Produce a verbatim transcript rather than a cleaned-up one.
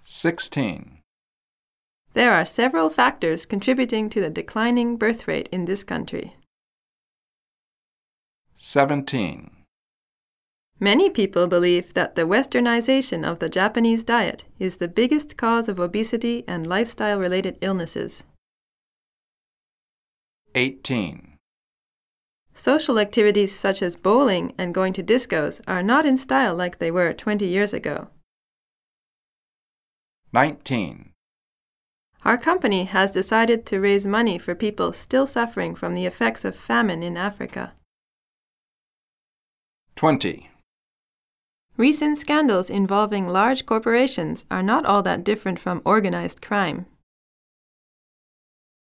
sixteen. There are several factors contributing to the declining birth rate in this country. seventeen. Many people believe that the westernization of the Japanese diet is the biggest cause of obesity and lifestyle-related illnesses. eighteen. Social activities such as bowling and going to discos are not in style like they were twenty years ago. nineteen. Our company has decided to raise money for people still suffering from the effects of famine in Africa. twenty. Recent scandals involving large corporations are not all that different from organized crime.